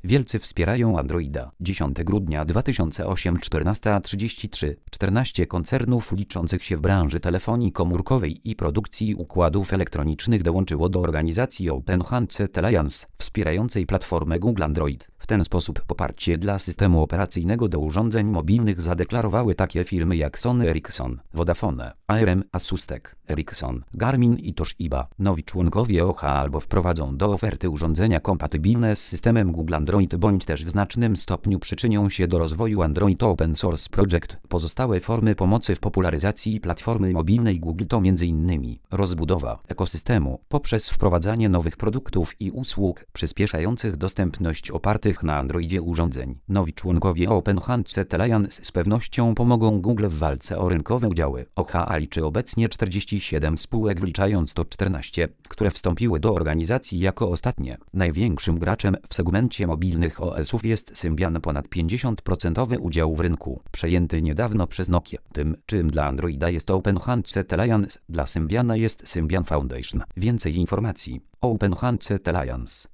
Wielcy wspierają Androida. 10 grudnia 2008 14:33. 14 koncernów liczących się w branży telefonii komórkowej i produkcji układów elektronicznych dołączyło do organizacji Open Handset Alliance, wspierającej platformę Google Android. W ten sposób poparcie dla systemu operacyjnego do urządzeń mobilnych zadeklarowały takie firmy jak Sony Ericsson, Vodafone, ARM, Asustek, Ericsson, Garmin i Toshiba. Nowi członkowie OHA albo wprowadzą do oferty urządzenia kompatybilne z systemem Google Android, bądź też w znacznym stopniu przyczynią się do rozwoju Android Open Source Project. Pozostałe formy pomocy w popularyzacji platformy mobilnej Google to m.in. rozbudowa ekosystemu poprzez wprowadzanie nowych produktów i usług przyspieszających dostępność opartych na Androidzie urządzeń. Nowi członkowie Open Handset Alliance z pewnością pomogą Google w walce o rynkowe udziały. OHA liczy obecnie 47 spółek, wliczając to 14, które wstąpiły do organizacji jako ostatnie. Największym graczem w segmencie mobilnych OS-ów jest Symbian, ponad 50% udział w rynku, przejęty niedawno przez Nokia. Tym, czym dla Androida jest Open Handset Alliance, dla Symbiana jest Symbian Foundation. Więcej informacji: Open Handset Alliance.